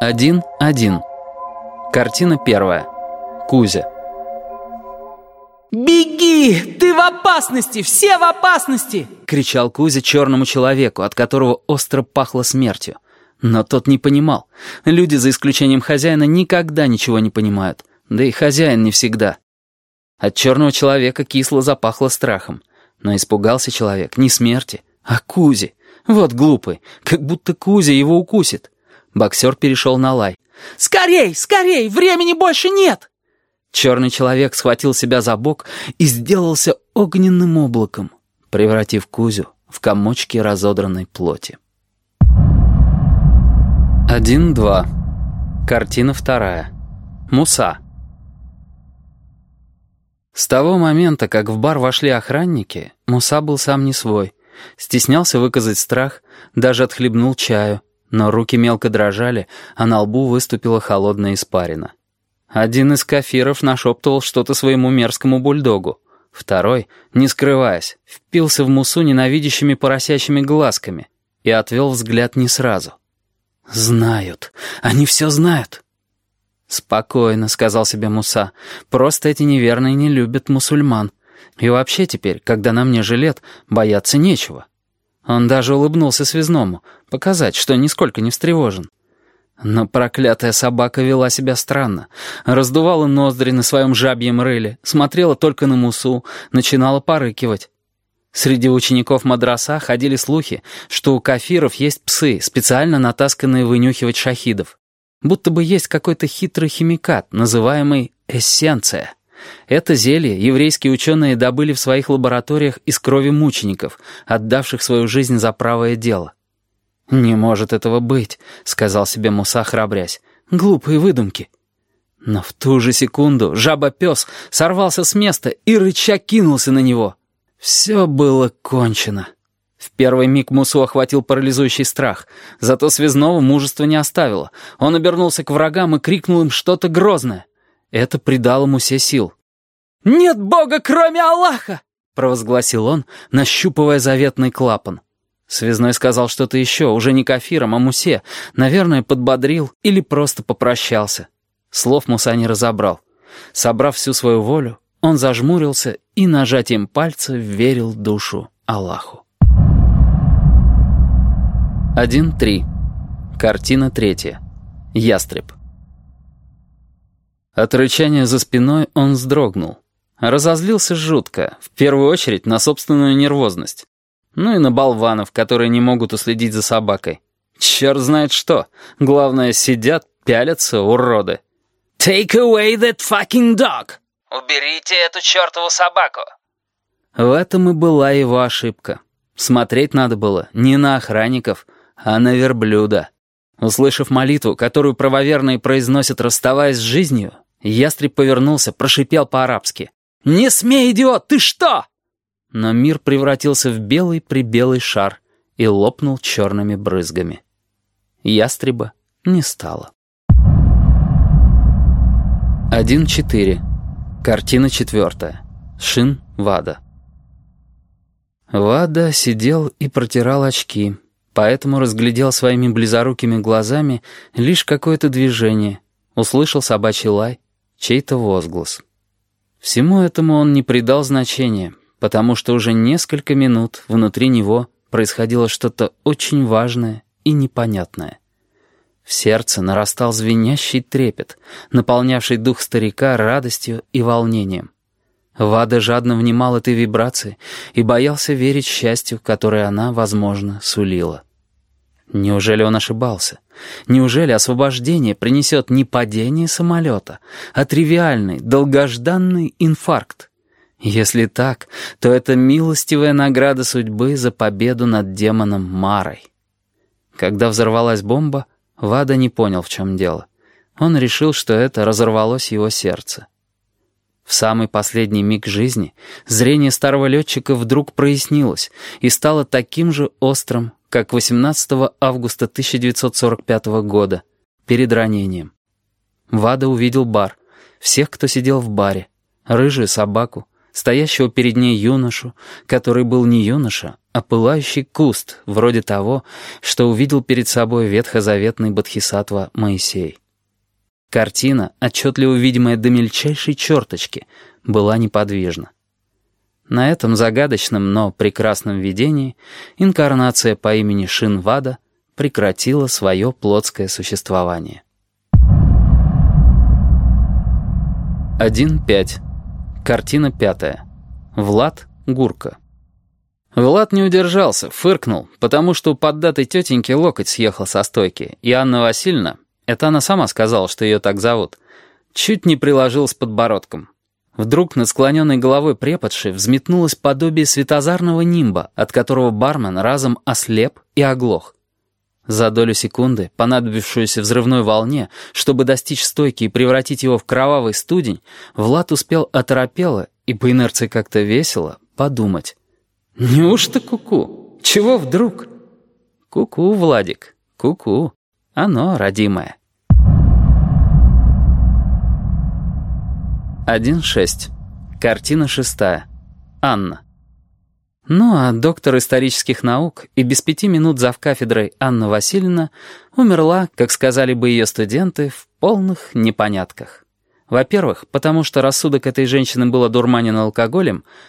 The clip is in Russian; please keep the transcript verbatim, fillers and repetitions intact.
Один, один. Картина первая. Кузя. «Беги! Ты в опасности! Все в опасности!» — кричал Кузя черному человеку, от которого остро пахло смертью. Но тот не понимал. Люди, за исключением хозяина, никогда ничего не понимают. Да и хозяин не всегда. От черного человека кисло запахло страхом. Но испугался человек не смерти, а Кузи. Вот глупый, как будто Кузя его укусит. Боксер перешел на лай. «Скорей, скорей! Времени больше нет!» Черный человек схватил себя за бок и сделался огненным облаком, превратив Кузю в комочки разодранной плоти. Один, два. Картина вторая. Муса. С того момента, как в бар вошли охранники, Муса был сам не свой. Стеснялся выказать страх, даже отхлебнул чаю, но руки мелко дрожали, а на лбу выступила холодная испарина. Один из кафиров нашептывал что-то своему мерзкому бульдогу. Второй, не скрываясь, впился в Мусу ненавидящими поросячьими глазками и отвел взгляд не сразу. «Знают. Они все знают». «Спокойно», — сказал себе Муса. «Просто эти неверные не любят мусульман. И вообще теперь, когда на мне жилет, бояться нечего». Он даже улыбнулся связному, показать, что нисколько не встревожен. Но проклятая собака вела себя странно. Раздувала ноздри на своем жабьем рыле, смотрела только на Мусу, начинала порыкивать. Среди учеников мадраса ходили слухи, что у кафиров есть псы, специально натасканные вынюхивать шахидов. Будто бы есть какой-то хитрый химикат, называемый эссенция. Это зелье еврейские ученые добыли в своих лабораториях из крови мучеников, отдавших свою жизнь за правое дело. «Не может этого быть», — сказал себе Муса, храбрясь. «Глупые выдумки». Но в ту же секунду жаба-пес сорвался с места и рыча кинулся на него. Все было кончено. В первый миг Мусу охватил парализующий страх, зато связного мужества не оставило. Он обернулся к врагам и крикнул им что-то грозное. Это придало Мусе сил. «Нет Бога, кроме Аллаха!» — провозгласил он, нащупывая заветный клапан. Связной сказал что-то еще, уже не кафирам, а Мусе. Наверное, подбодрил или просто попрощался. Слов Муса не разобрал. Собрав всю свою волю, он зажмурился и нажатием пальца вверил душу Аллаху. Один, три. Картина третья. Ястреб. От рычания за спиной он вздрогнул. Разозлился жутко, в первую очередь на собственную нервозность. Ну и на болванов, которые не могут уследить за собакой. Черт знает что. Главное, сидят, пялятся, уроды. «Take away that fucking dog!» «Уберите эту чертову собаку!» В этом и была его ошибка. Смотреть надо было не на охранников, а на верблюда. Услышав молитву, которую правоверные произносят, расставаясь с жизнью, ястреб повернулся, прошипел по-арабски. «Не смей, идиот, ты что?» Но мир превратился в белый-прибелый шар и лопнул черными брызгами. Ястреба не стало. Один, четыре. Картина четвертая. Шин Вада. Вада сидел и протирал очки, поэтому разглядел своими близорукими глазами лишь какое-то движение, услышал собачий лай, чей-то возглас. Всему этому он не придал значения, потому что уже несколько минут внутри него происходило что-то очень важное и непонятное. В сердце нарастал звенящий трепет, наполнявший дух старика радостью и волнением. Вада жадно внимал этой вибрации и боялся верить счастью, которое она, возможно, сулила. Неужели он ошибался? Неужели освобождение принесет не падение самолета, а тривиальный, долгожданный инфаркт? Если так, то это милостивая награда судьбы за победу над демоном Марой. Когда взорвалась бомба, Вада не понял, в чем дело. Он решил, что это разорвалось его сердце. В самый последний миг жизни зрение старого летчика вдруг прояснилось и стало таким же острым, как восемнадцатого августа тысяча девятьсот сорок пятого года, перед ранением. Вада увидел бар, всех, кто сидел в баре, рыжую собаку, стоящего перед ней юношу, который был не юноша, а пылающий куст, вроде того, что увидел перед собой ветхозаветный бодхисаттва Моисей. Картина, отчетливо видимая до мельчайшей черточки, была неподвижна. На этом загадочном, но прекрасном видении инкарнация по имени Шинвада прекратила свое плотское существование. один пять. Картина пятая. Влад Гурко. Влад не удержался, фыркнул, потому что у поддатой тетеньки локоть съехал со стойки, и Анна Васильевна, это она сама сказала, что ее так зовут, чуть не приложилась подбородком. Вдруг над склоненной головой преподши взметнулось подобие светозарного нимба, от которого бармен разом ослеп и оглох. За долю секунды, понадобившуюся взрывной волне, чтобы достичь стойки и превратить его в кровавый студень, Влад успел оторопело и по инерции как-то весело подумать. «Неужто ку-ку? Чего вдруг?» «Ку-ку, Владик, ку-ку. Оно, родимое». один шесть. Картина шестая. Анна. Ну а доктор исторических наук и без пяти минут завкафедрой Анна Васильевна умерла, как сказали бы ее студенты, в полных непонятках. Во-первых, потому что рассудок этой женщины был одурманен алкоголем,